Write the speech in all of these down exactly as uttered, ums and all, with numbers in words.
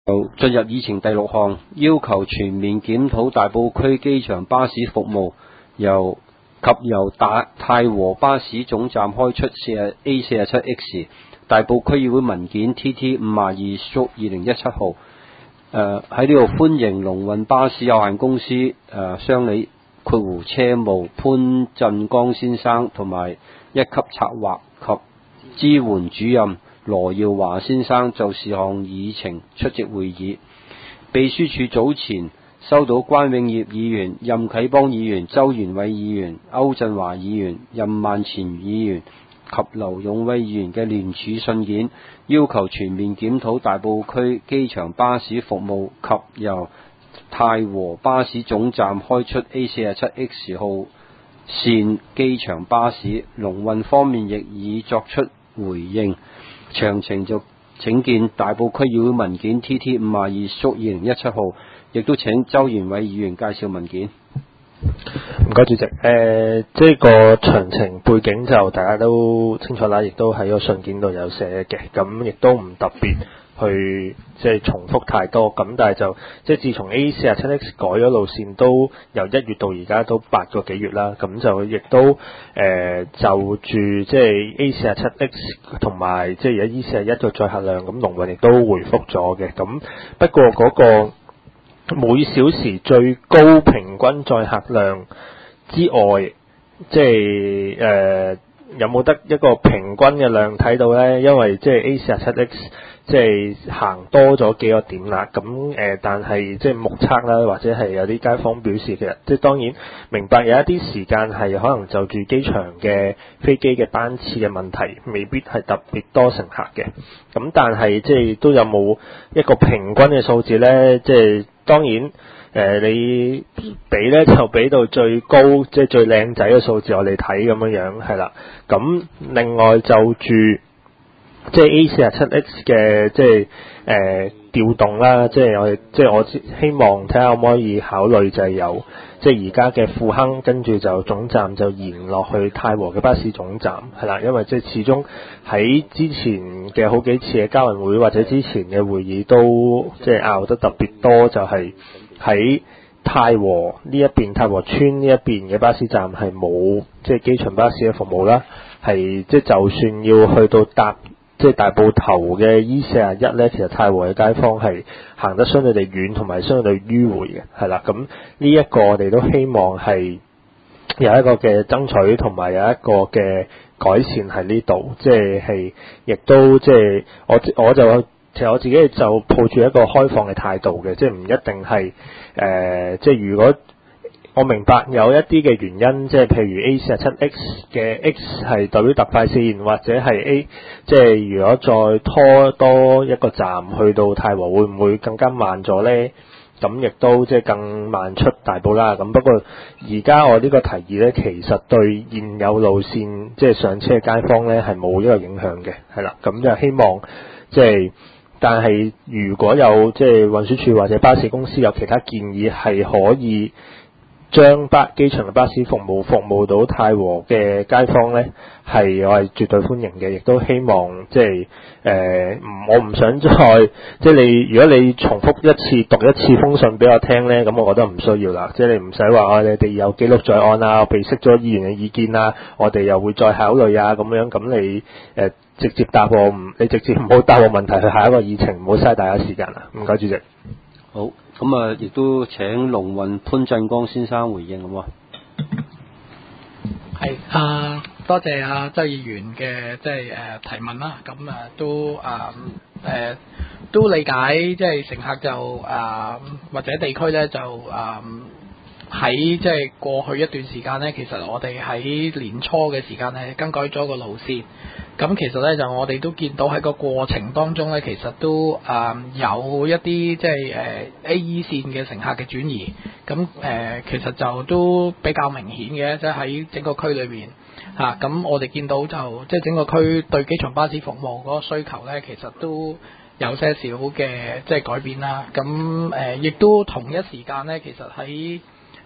進入議程第六項，要求全面檢討大埔區機場巴士服務，由及由大太和巴士總站開出 A 四十七 X 大埔區議會文件 T T 五十二/二零一七號。誒喺呢度歡迎龍運巴士有限公司誒、呃、商理括弧車務潘振剛先生同埋一級策劃及支援主任羅耀華先生就事項議程出席會議。秘書處早前收到關永業議員、任啟邦議員、周元偉議員、歐振華議員、任萬前議員及劉勇威議員嘅聯署信件，要求全面檢討大埔區機場巴士服務及由太和巴士總站開出 A 四十七 X 號線機場巴士。龍運方面亦已作出回應，詳情就請見大埔區議會文件 T T 五十二/二零一七號，亦都請周元偉議員介紹文件。 唔該主席，誒、呃，即係個詳情背景就大家都清楚啦，亦都喺個信件度有寫嘅，咁亦都唔特別去即係重複太多，咁但係就即係自從 A 四十七 X 改咗路線都由一月到而家都八個幾月啦，咁就亦都誒、呃、就住即係 A 四十七 X 同埋即係而家 E 四十一個載客量，咁龍運亦都回覆咗嘅，咁不過嗰個每小時最高平均載客量之外，即係誒、呃、有冇得一個平均嘅量睇到呢？因為即係 A 四十七 X 即係行多咗幾個點啦，咁誒、呃、但係即係目測啦，或者係有啲街坊表示其實即係當然明白有一啲時間係可能就住機場嘅飛機嘅班次嘅問題，未必係特別多乘客嘅，咁但係即係都有冇一個平均嘅數字呢？即係當然。誒、呃、你俾咧就俾到最高，即係最靚仔嘅數字我哋睇咁樣樣係啦。咁另外就住即係 A 四十七 X 嘅即係誒、呃、調動啦，即係我哋即係我希望睇下可唔可以考慮就係由即係而家嘅富亨跟住就總站就延落去太和嘅巴士總站係啦，因為即係始終喺之前嘅好幾次嘅交運會或者之前嘅會議都即係拗得特別多，就係、是。喺太和呢一邊，太和村呢一邊嘅巴士站係冇即係機場巴士嘅服務啦，係即係就算要去到搭即係大埔頭嘅 E 四十一咧，其實太和嘅街坊係行得相對地遠同埋相對迂迴嘅，係啦，咁呢一個我哋都希望係有一個嘅爭取同埋有一個嘅改善喺呢度，即係係亦都即係我我就。其實我自己就抱住一個開放嘅態度嘅，即係唔一定係誒、呃，即係如果我明白有一啲嘅原因，即係譬如 A 四十七 X 嘅 X 係代表特快線，或者係 A， 即係如果再拖多一個站去到太和，會唔會更加慢咗呢？咁亦都即係更慢出大埔啦。咁不過而家我呢個提議呢，其實對現有路線即係上車嘅街坊呢係冇呢個影響嘅，係啦。咁就希望即係。但係如果有即係運輸署或者巴士公司有其他建議，係可以將巴機場嘅巴士服務服務到太和嘅街坊呢，係我係絕對歡迎嘅，亦都希望即係誒，我唔想再即係你，如果你重複一次讀一次封信俾我聽呢，咁我覺得唔需要啦。即係你唔使話我哋有記錄在案啊，被悉咗議員嘅意見啊，我哋又會再考慮啊咁樣。咁你誒。呃直接答我唔，你直接唔好答我問題去下一個議程，唔好嘥大家時間啦。唔該，主席。 好，咁啊，亦都請龍運潘振剛先生回應，好嘛？ 係啊，多謝啊周議員嘅即係誒提問啦。咁啊都啊誒、呃、都理解，即係乘客就啊、呃、或者地區咧就啊。呃喺即係過去一段時間呢，其實我哋喺年初嘅時間呢，更改咗個路線。咁其實呢，就我哋都見到喺個過程當中呢，其實都誒、呃、有一啲即係誒 A E 線嘅乘客嘅轉移。咁誒、呃、其實就都比較明顯嘅，即係喺整個區裏面嚇。咁、啊、我哋見到就即係整個區對機場巴士服務嗰個需求呢，其實都有些少嘅即係改變啦。咁誒亦都同一時間呢，其實喺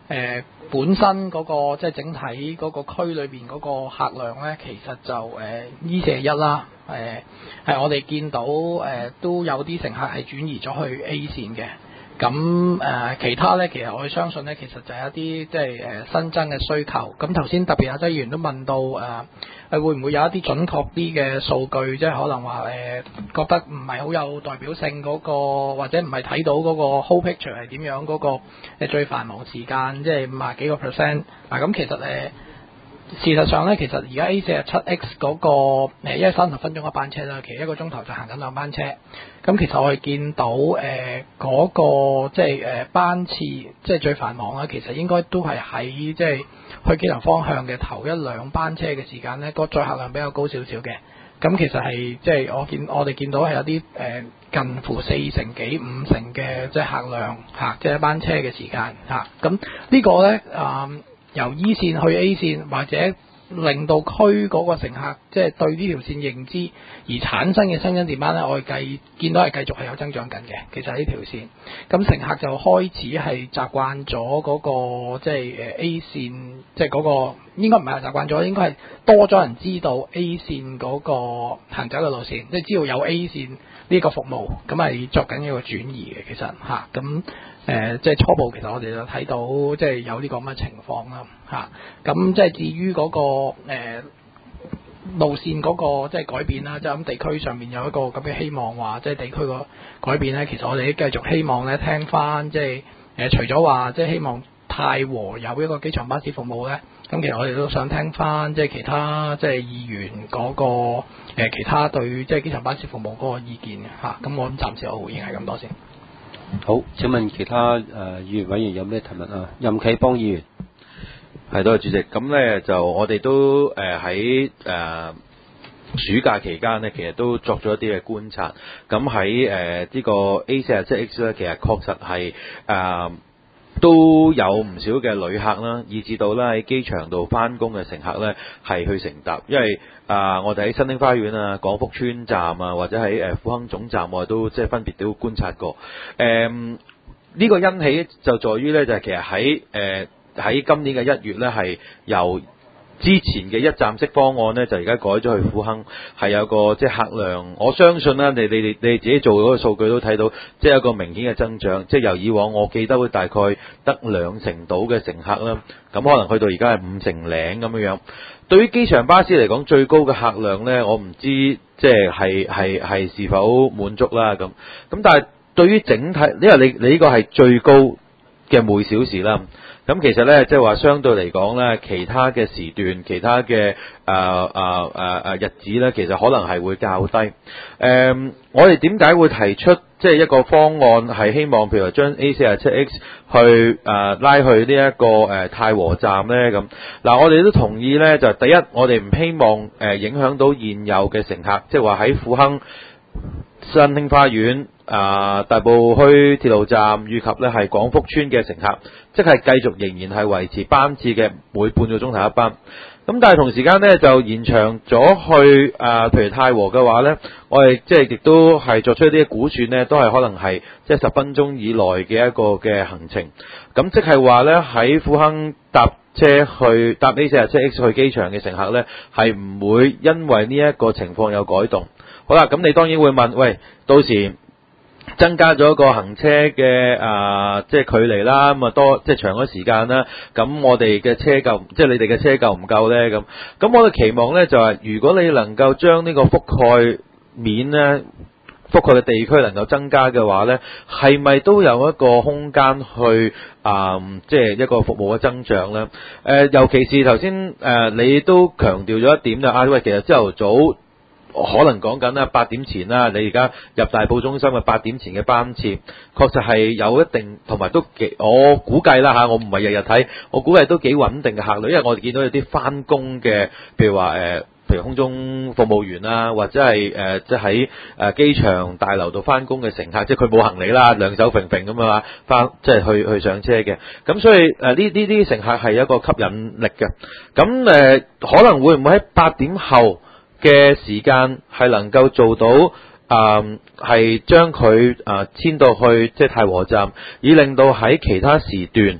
呃、本身嗰、個即係整體嗰個區裏邊嗰個客量咧，其實就誒 E 四一啦，誒、呃、係我哋見到誒、呃、都有啲乘客係轉移咗去 A 線嘅。咁誒、呃、其他咧，其實我哋相信咧，其實就係一啲即係誒新增嘅需求。咁頭先特別阿周議員都問到誒誒、呃、會唔會有一啲準確啲嘅數據，即係可能話誒、呃、覺得唔係好有代表性嗰、個，或者唔係睇到嗰個 whole picture 係點樣嗰、個誒最繁忙時間，即係五十幾個 percent 啊？咁其實誒。呃事實上咧，其實而家 A 四十七 X 嗰個誒一日三十分鐘一班車啦，其實一個鐘頭就行緊兩班車。咁其實我哋見到誒嗰、呃嗰個即係誒班次即係最繁忙啦，其實應該都係喺即係去機場方向嘅頭一兩班車嘅時間咧，個載客量比較高少少嘅。咁其實係即係我見我哋見到係有啲誒、呃、近乎四成幾五成嘅即係客量嚇，即係一班車嘅時間嚇。咁、啊、呢個咧啊〜、呃由 E 線去 A 線，或者令到區嗰個乘客即係、就是、對呢條線認知而產生嘅新增 demand咧，我哋計見到係繼續係有增長緊嘅。其實呢條線，咁乘客就開始係習慣咗嗰、那個即係誒 A 線，即係嗰個應該唔係習慣咗，應該係多咗人知道 A 線嗰個行走嘅路線，即係知道有 A 線呢個服務，咁係作緊一個轉移嘅。其實嚇咁。啊誒、呃，即係初步，其實我哋就睇到，即係有呢個咁嘅情況啦，嚇、啊。咁即係至於嗰、那個、呃、路線嗰、那個即係改變啦，即係咁地區上面有一個咁嘅希望話，即係地區個改變咧，其實我哋都繼續希望咧聽翻，即係誒、呃、除咗話即係希望太和有一個機場巴士服務咧，咁其實我哋都想聽翻即係其他即係議員嗰、那個、呃、其他對即係機場巴士服務嗰個意見嘅嚇。咁、啊、我諗暫時我回應係咁多先。 好，請問其他誒、呃、議員委員有咩提問啊？任啟邦議員， 係多謝主席。咁咧就我哋都誒喺誒暑假期間咧，其實都作咗一啲嘅觀察。咁喺誒呢個 A 四十七 X 咧，其實確實係誒。呃都有唔少嘅旅客啦，以至到咧喺機場度翻工嘅乘客咧係去乘搭，因為啊、呃、我哋喺新興花園啊、廣福村站啊，或者喺誒富亨總站我都即係分別都觀察過。誒、呃、呢、這個因起就在於咧，就係、是、其實喺誒喺今年嘅一月咧，係由之前嘅一站式方案咧，就而家改咗去富亨，係有個即係客量。我相信啦，你你你你自己做嗰個數據都睇到，即係有個明顯嘅增長。即係由以往我記得會大概得兩成到嘅乘客啦，咁可能去到而家係五成零咁樣樣。對於機場巴士嚟講，最高嘅客量咧，我唔知即係係係係是否滿足啦咁。咁但係對於整體，因為你你呢個係最高嘅每小時啦。咁其實咧，即係話相對嚟講咧，其他嘅時段、其他嘅誒誒誒誒日子咧，其實可能係會較低。誒、呃，我哋點解會提出即係一個方案，係希望譬如話將 A 四十七 X 去誒、呃、拉去呢、這、一個誒、呃、太和站咧？咁嗱，我哋都同意咧，就第一，我哋唔希望誒、呃、影響到現有嘅乘客，即係話喺富亨、新興花園、啊、呃、大埔墟鐵路站以及咧係廣福村嘅乘客，即係繼續仍然係維持班次嘅每半個鐘頭一班。咁但係同時間咧就延長咗去啊、呃，譬如太和嘅話咧，我哋即係亦都係作出一啲估算咧，都係可能係即係十分鐘以內嘅一個嘅行程。咁即係話咧喺富亨搭車去搭 A 四十七 X 去機場嘅乘客咧，係唔會因為呢一個情況有改動。好啦，咁你當然會問，喂，到時增加咗個行車嘅啊、呃，即係距離啦，咁啊多即係長咗時間啦。咁我哋嘅車夠，即係你哋嘅車夠唔夠呢？咁咁我哋期望呢，就係、是，如果你能夠將呢個覆蓋面呢，覆蓋嘅地區能夠增加嘅話呢，係咪都有一個空間去啊、呃，即係一個服務嘅增長呢？誒、呃，尤其是頭先誒，你都強調咗一點就啊，喂，其實朝頭早。可能講緊啦，八點前啦，你而家入大埔中心嘅八點前嘅班次，確實係有一定，同埋都幾，我估計啦嚇，我唔係日日睇，我估計都幾穩定嘅客量，因為我哋見到有啲翻工嘅，譬如話誒、呃，譬如空中服務員啊，或者係誒即係喺誒機場大樓度翻工嘅乘客，即係佢冇行李啦，兩手揈揈咁啊，翻即係去去上車嘅，咁所以誒呢呢啲乘客係一個吸引力嘅，咁誒、呃、可能會唔會喺八點後嘅時間係能夠做到，誒係將佢誒遷到去即係太和站，以令到喺其他時段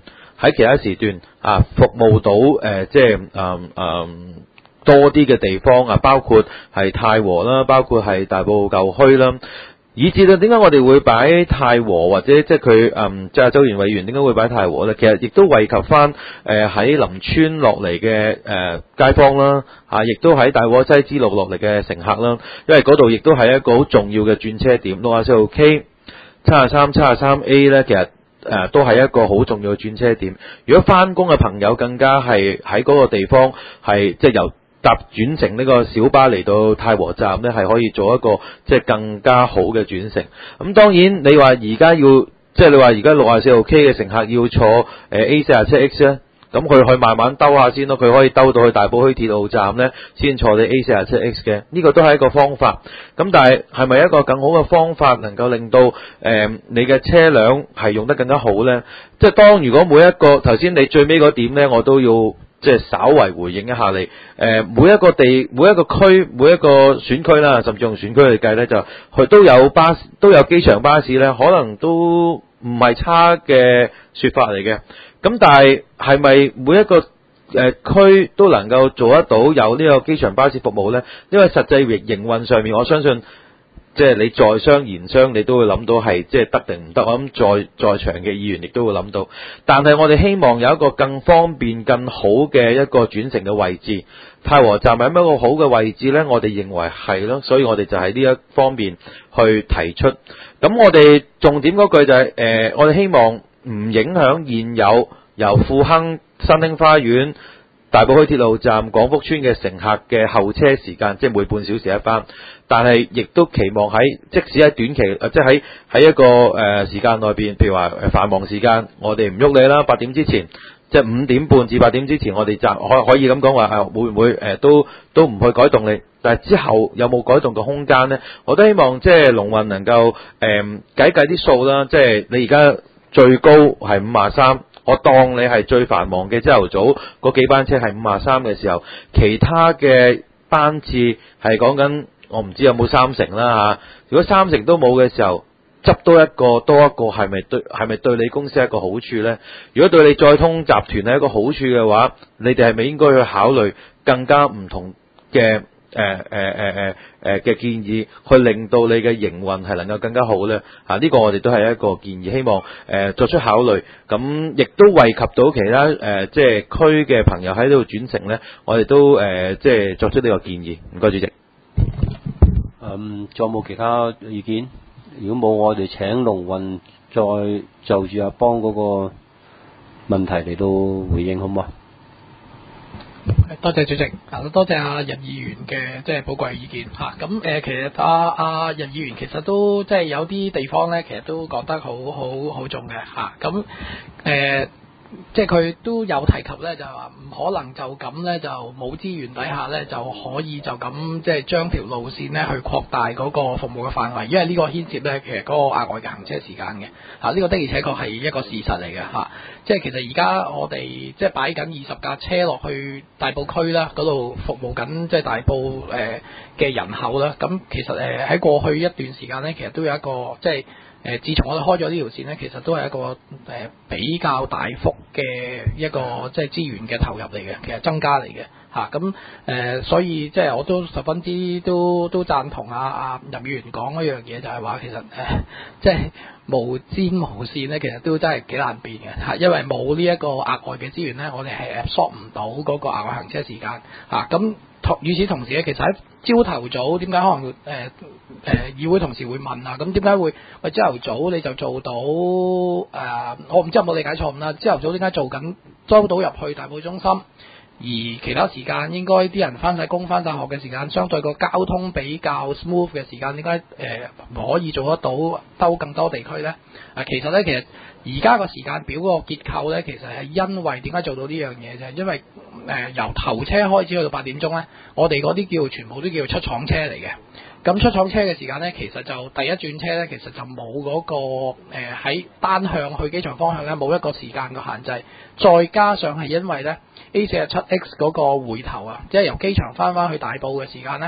喺其他時段啊服務到誒、呃、即係誒誒多啲嘅地方啊，包括係太和啦，包括係大埔舊墟啦。以至到點解我哋會擺太和，或者即係佢嗯即係周元委員點解會擺太和咧？其實亦都惠及翻誒喺林村落嚟嘅誒街坊啦，啊，亦都喺大窩西支路落嚟嘅乘客啦，因為嗰度亦都係一個好重要嘅轉車點。六十四號 K、七十三、七十三 A 咧，其實誒、呃、都係一個好重要嘅轉車點。如果翻工嘅朋友更加係喺嗰個地方係即係由搭轉乘呢個小巴嚟到太和站呢，係可以做一個即係更加好嘅轉乘。咁當然你話而家要即係你話而家六十四號 K 嘅乘客要坐誒 A 四十七 X 咧，咁佢去慢慢兜下先咯，佢可以兜到去大埔墟鐵路站呢，先坐你 A 四十七 X 嘅。呢個都係一個方法。咁但係係咪一個更好嘅方法，能夠令到誒、呃、你嘅車輛係用得更加好呢？即係當如果每一個頭先你最尾嗰點呢，我都要。即係稍為回應一下你，誒、呃、每一個地、每一個區、每一個選區啦，甚至用選區嚟計呢，就佢都有巴士、都有機場巴士呢，可能都唔係差嘅説法嚟嘅。咁但係係咪每一個誒、呃、區都能夠做得到有呢個機場巴士服務呢？因為實際營營運上面，我相信。即係你在商言商，你都會諗到係即係得定唔得。我諗在在場嘅議員亦都會諗到，但係我哋希望有一個更方便、更好嘅一個轉乘嘅位置。太和站係一個好嘅位置呢？我哋認為係咯，所以我哋就喺呢一方面去提出。咁我哋重點嗰句就係、是、誒、呃，我哋希望唔影響現有由富亨、新興花園、大埔墟鐵路站、廣福村嘅乘客嘅候車時間，即係每半小時一班。但係亦都期望喺即使喺短期，誒即係喺喺一個誒、呃、時間內邊，譬如話繁忙時間，我哋唔喐你啦，八點之前，即係五點半至八點之前，我哋就可可以咁講話，誒會唔會誒、呃、都都唔去改動你？但係之後有冇改動嘅空間呢？我都希望即係龍運能夠誒、呃、計計啲數啦，即係你而家最高係五十三。我當你係最繁忙嘅朝頭早嗰幾班車係五十三嘅時候，其他嘅班次係講緊。我唔知有冇三成啦嚇，如果三成都冇嘅時候，執多一個多一個係咪對係咪對你公司一個好處呢？如果對你載通集團係一個好處嘅話，你哋係咪應該去考慮更加唔同嘅誒誒誒誒誒嘅建議，去令到你嘅營運係能夠更加好呢？啊，呢、這個我哋都係一個建議，希望誒、呃、作出考慮。咁亦都惠及到其他誒、呃、即係區嘅朋友喺呢度轉乘呢，我哋都誒、呃、即係作出呢個建議。唔該，主席。 嗯，仲有冇其他意見？如果冇，我哋請龍運再就住阿邦嗰個問題嚟到回應，好唔好啊？ 多謝主席，啊多謝阿任議員嘅即係寶貴意見嚇。咁、啊、誒，其實阿阿任議員其實都即係有啲地方咧，其實都講得好好好重嘅嚇。咁、啊、誒。即係佢都有提及咧，就係話唔可能就咁咧，就冇資源底下咧，就可以就咁即係將條路線咧去擴大嗰個服務嘅範圍，因為呢個牽涉咧其實嗰個額外嘅行車時間嘅嚇，呢、這個的而且確係一個事實嚟嘅嚇。即係其實而家我哋即係擺緊二十架車落去大埔區啦，嗰度服務緊即係大埔誒嘅人口啦。咁其實誒喺過去一段時間咧，其實都有一個即係。誒，自從我哋開咗呢條線呢，其實都係一個誒比較大幅嘅一個即係資源嘅投入嚟嘅，其實增加嚟嘅嚇。咁、啊、誒，所以即係我都十分之都都贊同阿阿任議員講一樣嘢，就係話其實誒、呃、即係無線無線呢，其實都真係幾難變嘅嚇，因為冇呢一個額外嘅資源呢，我哋係 absorb 唔到嗰個額外行車時間嚇。咁、啊、同與此同時咧，其實喺朝頭早點解可能誒誒、呃呃、議會同事會問啊？咁點解會喂朝頭早你就做到誒、呃？我唔知有冇理解錯誤啦。朝頭早點解做緊周到入去大埔中心，而其他時間應該啲人翻晒工、翻晒學嘅時間，相對個交通比較 smooth 嘅時間，點解誒唔可以做得到兜更多地區咧？啊，其實咧，其實而家個時間表嗰個結構咧，其實係因為點解做到呢樣嘢啫？因為誒、呃、由頭車開始去到八點鐘咧，我哋嗰啲叫全部都叫出廠車嚟嘅。咁出廠車嘅時間咧，其實就第一轉車咧，其實就冇嗰、那個喺、呃、單向去機場方向咧，冇一個時間嘅限制。再加上係因為咧 A 四十七 X 嗰個回頭啊，即係由機場翻翻去大埔嘅時間咧，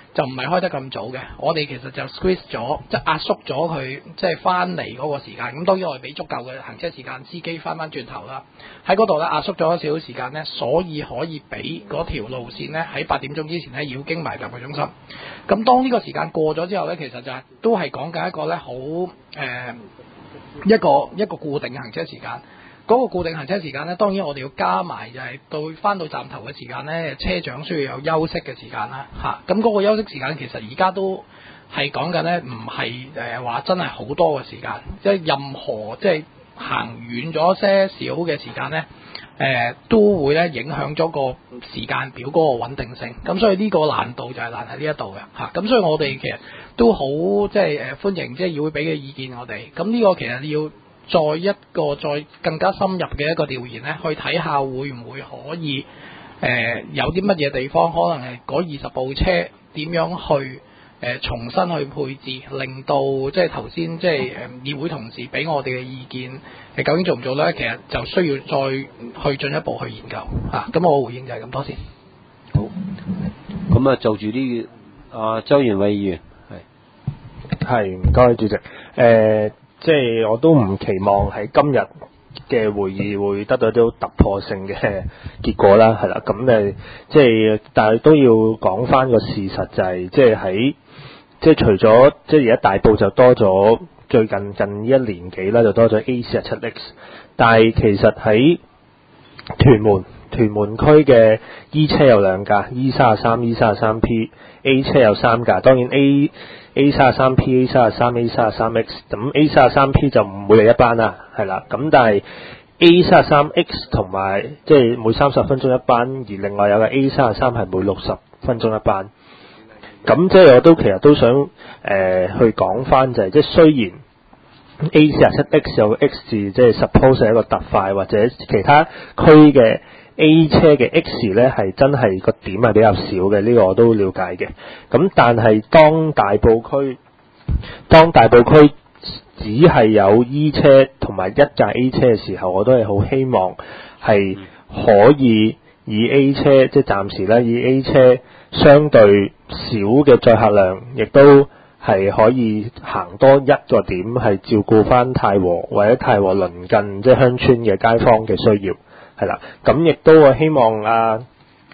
就唔係開得咁早嘅，我哋其實就 squeeze 咗，即係壓縮咗佢，即係翻嚟嗰個時間。咁當然我哋俾足夠嘅行車時間，司機翻翻轉頭啦。喺嗰度咧壓縮咗少少時間咧，所以可以俾嗰條路線咧喺八點鐘之前咧要經埋集會中心。咁當呢個時間過咗之後咧，其實就係、都係講緊一個咧好誒一個一個固定嘅行車時間。嗰個固定行車時間咧，當然我哋要加埋就係到翻到站頭嘅時間咧，車長需要有休息嘅時間啦，嚇。咁嗰個休息時間其實而家都係講緊咧，唔係誒話真係好多嘅時間，即係任何即係行遠咗些少嘅時間咧，誒、呃、都會咧影響咗個時間表嗰個穩定性。咁所以呢個難度就係難喺呢一度嘅嚇。咁所以我哋其實都好即係誒歡迎即係議會俾嘅意見我哋。咁呢個其實要再一個再更加深入嘅一個調研咧，去睇下會唔會可以誒、呃、有啲乜嘢地方可能係嗰二十部車點樣去誒、呃、重新去配置，令到即係頭先即係誒議會同事俾我哋嘅意見係究竟做唔做咧？其實就需要再去進一步去研究嚇。咁、啊、我回應就係咁多先。 好，咁啊就住呢啊周元偉議員係係唔該主席誒。呃即係我都唔期望喺今日嘅會議會得到啲突破性嘅結果啦，係啦，咁誒即係但係都要講翻個事實就係、是，即係喺即係除咗即係而家大埔就多咗最近近一年幾啦，就多咗 A 四十七 X， 但係其實喺屯門屯門區嘅 E 車有兩架 E 三十三 E 三十三 P， A 車有三架，當然 A A 三十三 P、A 三十三、A 三十三 X， 咁 A 三十三 P 就唔每日一班啦，係啦，咁但係 A 三十三 X 同埋即係每三十分鐘一班，而另外有個 A 三十三係每六十分鐘一班，咁即係我都其實都想誒、呃、去講翻就係、是、即係雖然 A 四十七 X 有個 X 字，即係 suppose 係一個特快或者其他區嘅。A 車嘅 X 咧係真係個點係比較少嘅，呢、這個我都了解嘅。咁但係當大埔區，當大埔區只係有 E 車同埋一架 A 車嘅時候，我都係好希望係可以以 A 車，即係暫時咧以 A 車相對少嘅載客量，亦都係可以行多一個點，係照顧翻太和或者太和鄰近即係鄉村嘅街坊嘅需要。係啦，咁亦都我希望啊，誒、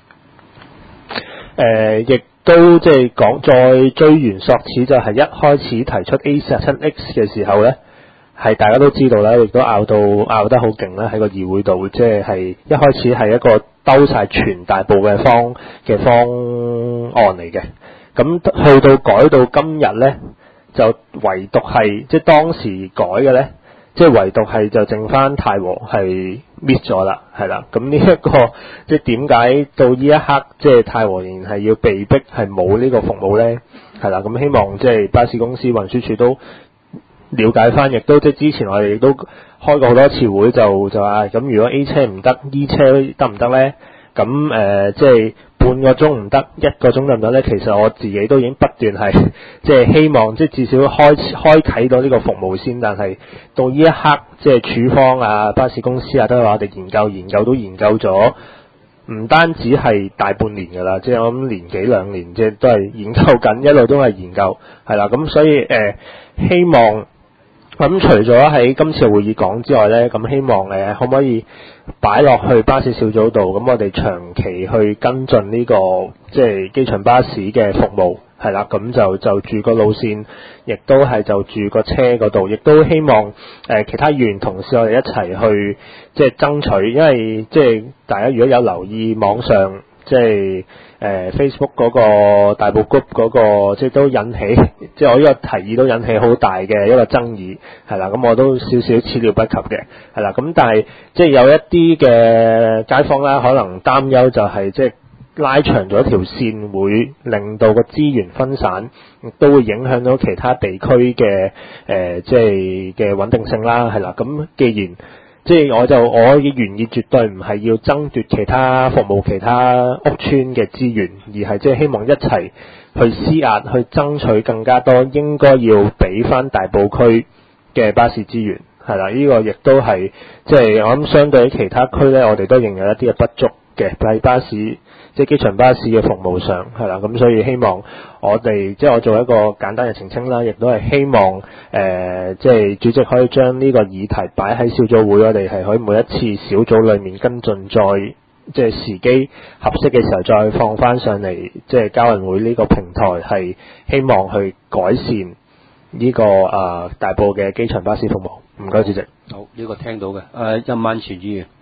呃，亦都即係講再追源溯始，就係一開始提出 A 四十七 X 嘅時候咧，係大家都知道啦，亦都拗到拗得好勁啦，喺個議會度，即係係一開始係一個兜晒全大部嘅方嘅方案嚟嘅，咁去到改到今日咧，就唯獨係即係當時改嘅咧。即係唯獨係就剩翻太和係 miss 咗啦，係啦。咁呢一個即係點解到呢一刻即係太和仍然係要被逼係冇呢個服務咧？係啦。咁希望即係巴士公司運輸署都了解翻，亦都即係之前我哋都開過好多次會，就就話咁如果 A 車唔得 ，E 車得唔得咧？咁誒、呃、即係半個鐘唔得，一個鐘得唔得咧？其實我自己都已經不斷係即係希望，即係至少開開啓到呢個服務先。但係到呢一刻，即係署方啊、巴士公司啊，都係話我哋研究研究都研究咗，唔單止係大半年㗎啦，即係我諗年幾兩年，即係都係研究緊，一路都係研究，係啦。咁所以誒、呃，希望咁除咗喺今次會議講之外咧，咁希望誒、呃、可唔可以擺落去巴士小組度，咁我哋長期去跟進呢、這個即係機場巴士嘅服務，係啦，咁就就住個路線，亦都係就住個車嗰度，亦都希望誒、呃、其他議員同事我哋一齊去即係爭取，因為即係大家如果有留意網上即係誒、呃、Facebook 嗰個大埔 group 嗰、那個，即係都引起即係我呢個提議都引起好大嘅一個爭議，係啦，咁我都少少始料不及嘅，係啦，咁但係即係有一啲嘅街坊啦，可能擔憂就係即係拉長咗條線，會令到個資源分散，亦都會影響到其他地區嘅誒、呃、即係嘅穩定性啦，係啦，咁既然即係我就我嘅原意絕對唔係要爭奪其他服務其他屋邨嘅資源，而係即係希望一齊去施壓，去爭取更加多應該要俾翻大埔區嘅巴士資源，係啦，呢、這個亦都係即係我諗相對於其他區咧，我哋都仍有一啲嘅不足， 嘅喺巴士即係機場巴士嘅服務上係啦，咁所以希望我哋即係我做一個簡單嘅澄清啦，亦都係希望誒、呃、即係主席可以將呢個議題擺喺小組會，我哋係可以每一次小組裡面跟進，再即係時機合適嘅時候再放翻上嚟，即係交運會呢個平台係希望去改善呢、這個誒、呃、大埔嘅機場巴士服務。唔該，主席。 好，呢、這個聽到嘅。誒、呃，任萬全議員。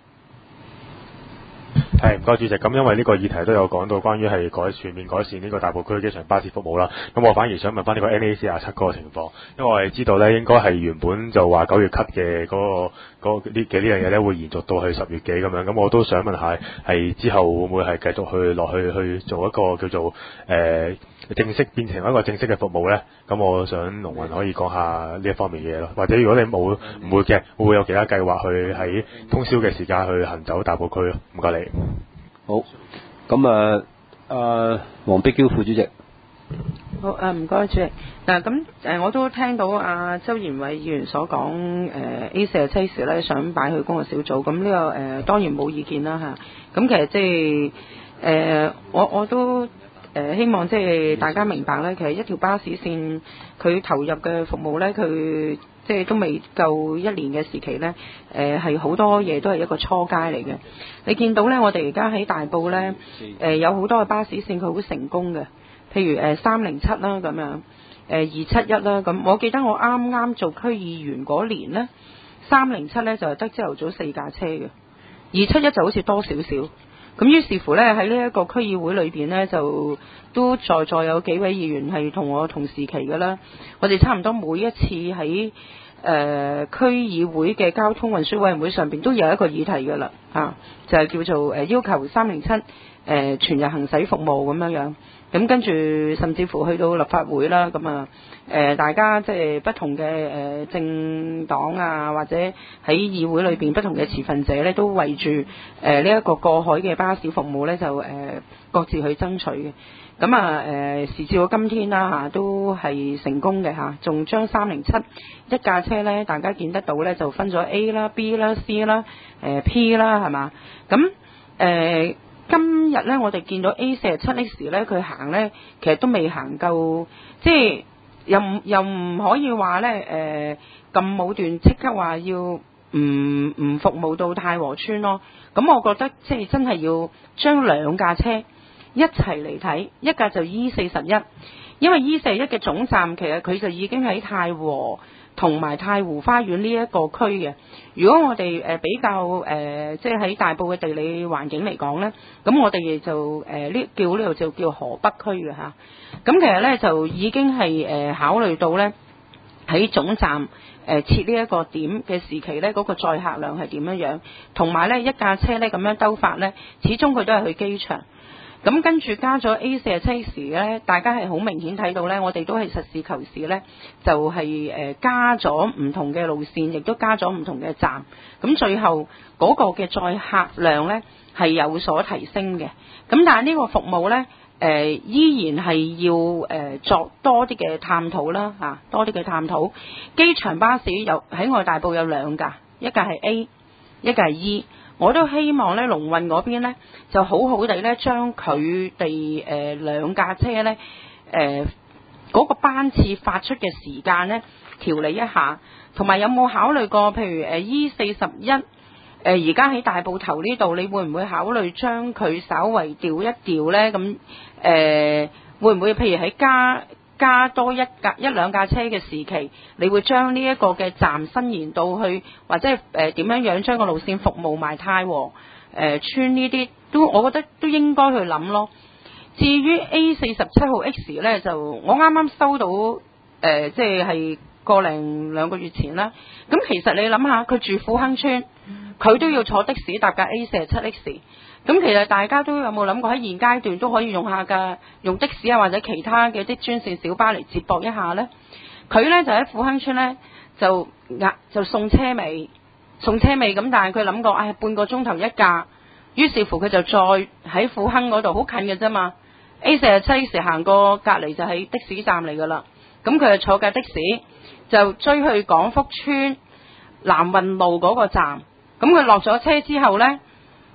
係，唔該主席。咁因為呢個議題都有講到關於係改全面改善呢個大埔區機場巴士服務啦。咁我反而想問翻呢個 N A 四廿七嗰個情況，因為我哋知道咧應該係原本就話九月級嘅嗰、嗰個呢嘅呢樣嘢咧會延續到去十月幾咁樣。咁我都想問下，係之後會唔會係繼續去落去去做一個叫做誒、呃、正式變成一個正式嘅服務咧？咁我想龍運可以講下呢一方面嘅嘢咯。或者如果你冇唔會嘅，會唔會有其他計劃去喺通宵嘅時間去行走大埔區咯？唔該你。 好，咁啊，誒，黃碧嬌副主席。 好，誒唔該主席。嗱咁誒，我都聽到阿周賢偉議員所講，誒 A 四十七時咧想擺去工作小組，咁呢、這個誒、呃、當然冇意見啦嚇。咁其實即係誒，我我都誒、呃、希望即係大家明白咧，其實一條巴士線佢投入嘅服務咧，佢即係都未夠一年嘅時期呢，誒係好多嘢都係一個初階嚟嘅。你見到呢，我哋而家喺大埔呢，誒、呃、有好多嘅巴士線佢好成功嘅，譬如誒三零七啦咁樣，誒二七一啦咁。我記得我啱啱做區議員嗰年呢，三零七呢就係得朝頭早四架車嘅，二七一就好似多少少。咁於是乎呢，喺呢一個區議會裏邊呢，就都在座有幾位議員係同我同時期嘅啦。我哋差唔多每一次喺誒、呃、區議會嘅交通運輸委員會上邊都有一個議題嘅啦，嚇、啊、就係、是、叫做誒要求三零七誒全日行駛服務咁樣樣。咁跟住甚至乎去到立法會啦，咁啊誒大家即係不同嘅誒、呃、政黨啊，或者喺議會裏邊不同嘅持份者咧，都為住誒呢一個過海嘅巴士服務咧，就誒、呃、各自去爭取嘅。咁啊誒時至到今天啦嚇、啊，都係成功嘅嚇，仲、啊、將三零七一架車咧，大家見得到咧，就分咗 A 啦、B 啦、C 啦、誒 P 啦，係嘛？咁誒。呃今日咧，我哋見到 A 四十七 X 咧，佢行咧，其實都未行夠，即係又唔又唔可以話咧，誒咁武斷，即刻話要唔唔服務到太和村咯。咁我覺得即係真係要將兩架車一齊嚟睇，一架就 E 四十一，因為 E 四十一嘅總站其實佢就已經喺太和同埋太湖花園呢一個區嘅。如果我哋誒比較誒，即係喺大埔嘅地理環境嚟講呢，咁我哋就誒呢叫呢度就叫河北區嘅嚇。咁其實呢，就已經係誒考慮到呢，喺總站誒設呢一個點嘅時期呢，嗰個載客量係點樣樣，同埋呢一架車呢咁樣兜法呢，始終佢都係去機場。咁跟住加咗 A 四十七時咧，大家係好明顯睇到咧，我哋都係實事求是咧，就係、是、誒、呃、加咗唔同嘅路線，亦都加咗唔同嘅站。咁最後嗰個嘅載客量咧係有所提升嘅。咁但係呢個服務咧，誒、呃、依然係要誒、呃、作多啲嘅探討啦，嚇、啊、多啲嘅探討。機場巴士有喺我哋大埔有兩架，一架係 A， 一架係 E。我都希望咧，龍運嗰邊咧就好好地咧，將佢哋誒兩架車咧誒嗰個班次發出嘅時間咧調理一下，同埋有冇考慮過，譬如誒 E 四十一誒而家喺大埔頭呢度，你會唔會考慮將佢稍為調一調咧？咁誒、呃、會唔會譬如喺加加多一架一兩架車嘅時期，你會將呢一個嘅站伸延到去，或者係誒點樣樣將個路線服務埋太和誒、呃、村呢啲，都我覺得都應該去諗咯。至於 A 四十七號 X 咧，就我啱啱收到誒、呃，即係係個零兩個月前啦。咁其實你諗下，佢住富亨村，佢都要坐的士搭架 A 四十七 X。咁其實大家都有冇諗過喺現階段都可以用下㗎，用的士啊或者其他嘅啲專線小巴嚟接駁一下呢？佢呢就喺富亨村呢，就壓就送車尾，送車尾咁，但係佢諗過，唉、哎、半個鐘頭一架，於是乎佢就再喺富亨嗰度好近嘅啫嘛 ，A 四十七時行過隔離就係的士站嚟㗎啦。咁佢就坐架的士就追去廣福村南運路嗰個站。咁佢落咗車之後呢。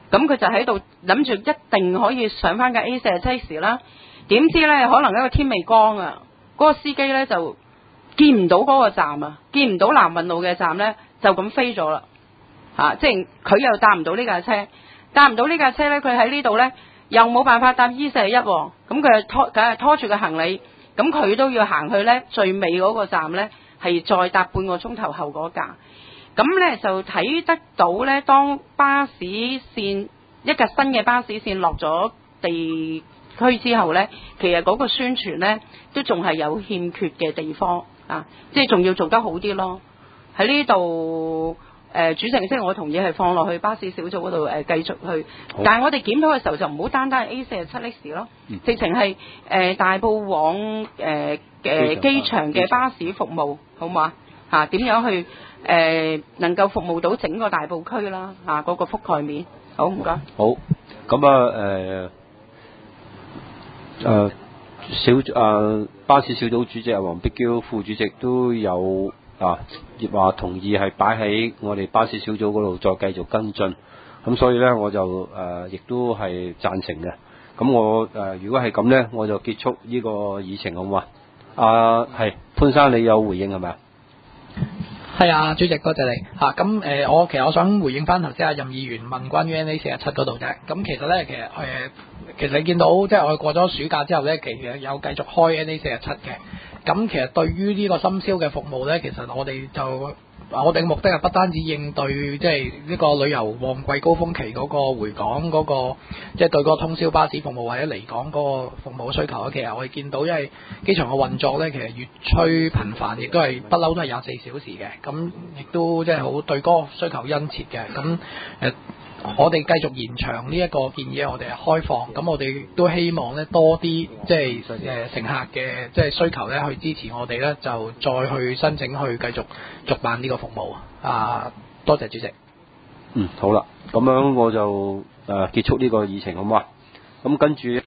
咁佢就喺度諗住一定可以上翻架 A 四十七 X 啦。點知呢，可能一個天未光啊，嗰、那個司機呢就見唔到嗰個站啊，見唔到南運路嘅站呢，就咁飛咗啦。嚇、啊，即係佢又搭唔到呢架車，搭唔到呢架車呢，佢喺呢度呢，又冇辦法搭 E 四十一喎。咁佢拖梗係拖住個行李，咁佢都要行去呢最尾嗰個站呢，係再搭半個鐘頭後嗰架。咁呢就睇得到呢，當巴士線一架新嘅巴士線落咗地區之後呢，其實嗰個宣傳呢都仲係有欠缺嘅地方啊，即係仲要做得好啲咯。喺呢度誒主席，即係我同意係放落去巴士小組嗰度誒繼續去，但係我哋檢討嘅時候就唔好單單係 A 四十七 X 咯，嗯、直情係誒大埔往誒誒、呃、機場嘅巴士服務，好嘛嚇？點、啊、樣去誒、呃、能夠服務到整個大埔區啦嚇？嗰、啊那個覆蓋面，好唔該。 好，咁啊誒。誒、呃、小誒、呃、巴士小組主席黃碧嬌副主席都有啊，亦話同意係擺喺我哋巴士小組嗰度再繼續跟進，咁所以呢，我就誒、呃、亦都係贊成嘅。咁我誒、呃、如果係咁呢，我就結束呢個議程好嘛？啊係潘生，你有回應係咪啊？ 係啊，主席多謝你嚇。咁、啊、誒、呃，我其實我想回應翻頭先阿任議員問關於 N A 四十七嗰度啫。咁其實咧，其實誒、呃，其實你見到即係我哋過咗暑假之後咧，其實有繼續開 N A 四十七嘅。咁其實對於呢個深宵嘅服務咧，其實我哋就我哋嘅目的係不單止應對即係呢個旅遊旺季高峰期嗰個回港嗰、那個，即係對嗰個通宵巴士服務或者離港嗰個服務需求咧。其實我哋見到因為機場嘅運作咧，其實越趨頻繁，亦都係不嬲都係廿四小時嘅。咁亦都即係好對嗰個需求殷切嘅。咁誒、呃，我哋繼續延長呢一個建議，我哋係開放。咁我哋都希望咧多啲即係誒乘客嘅即係需求咧，去支持我哋咧，就再去申請去繼續續辦呢個服務啊！多謝主席。 嗯，好啦，咁樣我就誒、呃、結束呢個議程好嘛？咁跟住。